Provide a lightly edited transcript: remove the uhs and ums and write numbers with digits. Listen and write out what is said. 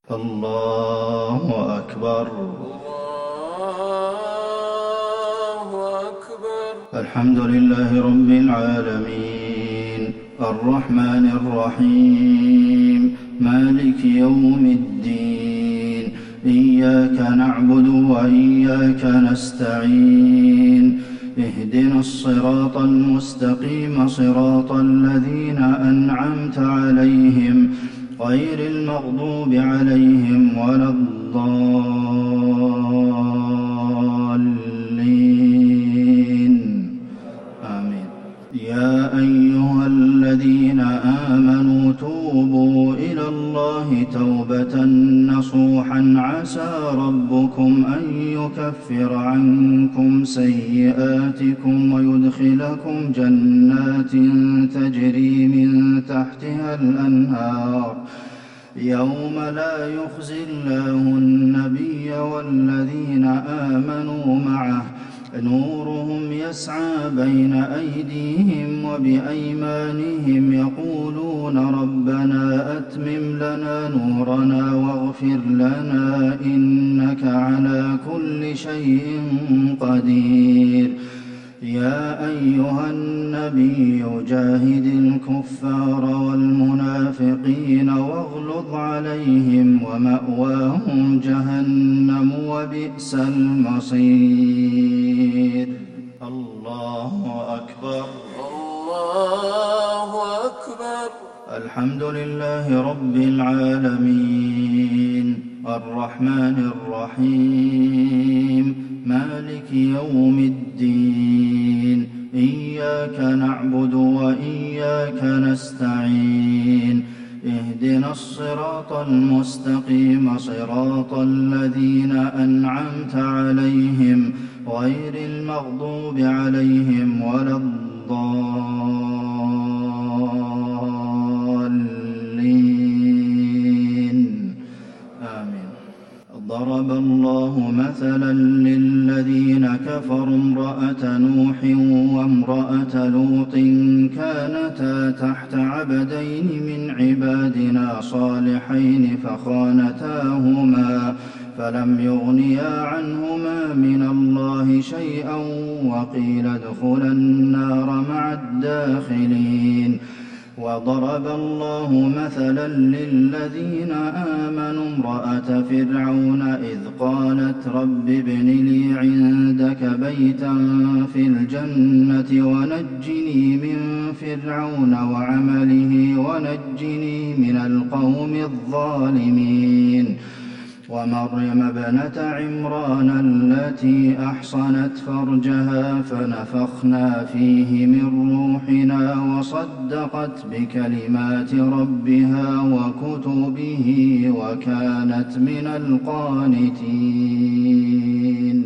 الله أكبر. الله أكبر. الحمد لله رب العالمين الرحمن الرحيم مالك يوم الدين إياك نعبد وإياك نستعين اهدنا الصراط المستقيم صراط الذين أنعمت عليهم غير المغضوب عليهم ولا الضالين آمين. يا أيها الذين آمنوا توبوا إلى الله توبة نصوحا عسى ربكم أن يكفر عنكم سيئاتكم ويدخلكم جنات تجري من تحتها الأنهار يوم لا يخزي الله النبي والذين آمنوا معه نورهم يسعى بين أيديهم وبأيمانهم يقولون ربنا أتمم لنا نورنا واغفر لنا إنك على كل شيء قدير. يا أيها النبي جاهد الكفار والمنافقين واغلظ عليهم ومأواهم جهنم وبئس المصير. الله أكبر. الله أكبر. الحمد لله رب العالمين الرحمن الرحيم مالك يوم الدين إياك نعبد وإياك نستعين اهدنا الصراط المستقيم صراط الذين أنعمت عليهم غير المغضوب عليهم ولا الضالين آمين. ضرب الله مثلا للذين كفروا امرأة نوح وامرأة لوط كانتا تحت عبدين من عبادنا صالحين فخانتاهما فلم يغنيا عنهما من الله شيئا وقيل ادخلا النار مع الداخلين. وضرب الله مثلا للذين آمنوا امرأة فرعون إذ قالت رب ابن لي عندك بيتا في الجنة ونجني من فرعون وعمله ونجني من القوم الظالمين. ومريم ابنة عمران التي أحصنت فرجها فنفخنا فيه من روحنا وصدقت بكلمات ربها وكتبه وكانت من القانتين.